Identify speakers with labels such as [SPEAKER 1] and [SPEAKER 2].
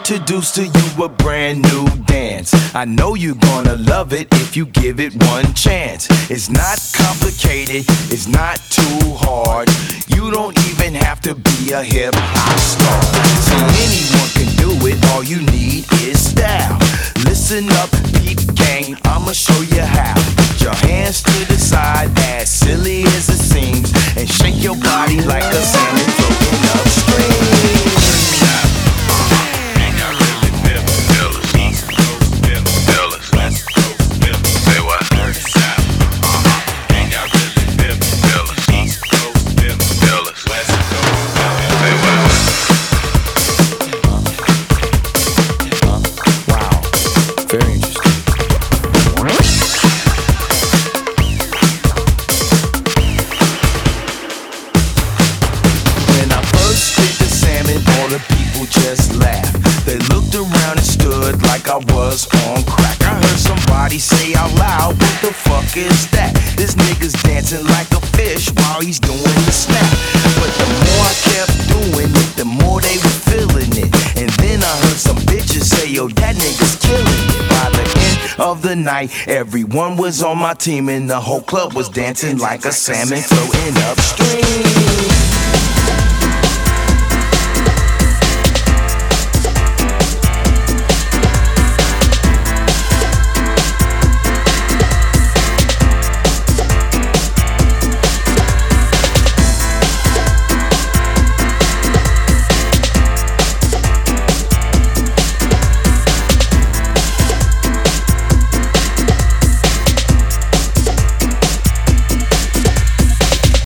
[SPEAKER 1] introduce to you a brand new dance. I know you're gonna love it if you give it one chance. It's not complicated, it's not too hard. You don't even have to be a hip hop star. See, anyone can do it, all you need is style. Listen up, peep gang, I'ma show you how. Put your hands to the side, as silly as it seems, and shake your body like a salmon floating upstream. Just laughed. They looked around and stood like I was on crack. I heard somebody say out loud, what the fuck is that? This nigga's dancing like a fish while he's doing the snap. But the more I kept doing it, the more they were feeling it. And then I heard some bitches say, yo, that nigga's killing it. By the end of the night, everyone was on my team, and the whole club was dancing like a salmon floating upstream.